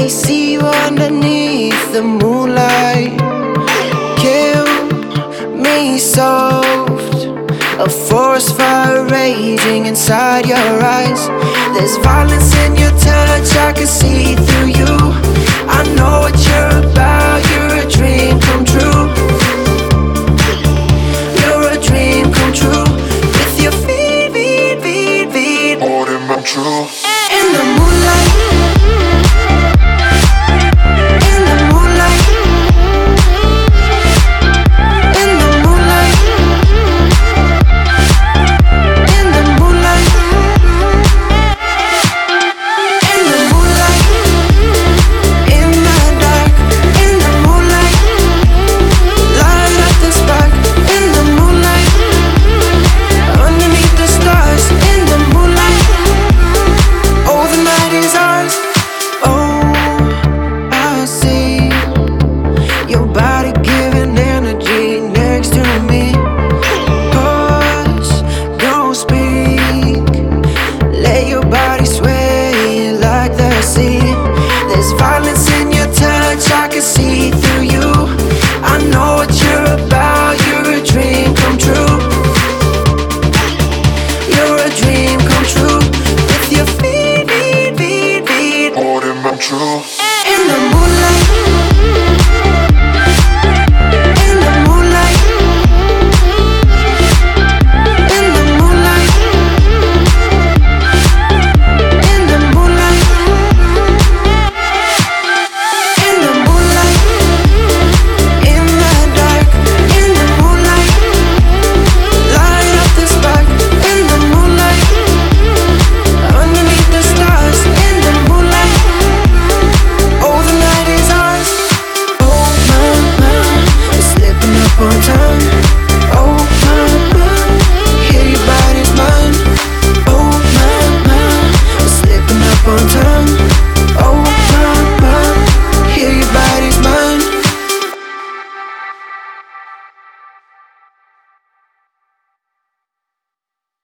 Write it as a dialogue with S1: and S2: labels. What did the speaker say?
S1: me see you underneath the moonlight. Kill me soft, a forest fire raging inside your eyes. There's violence in your touch, I can see through you.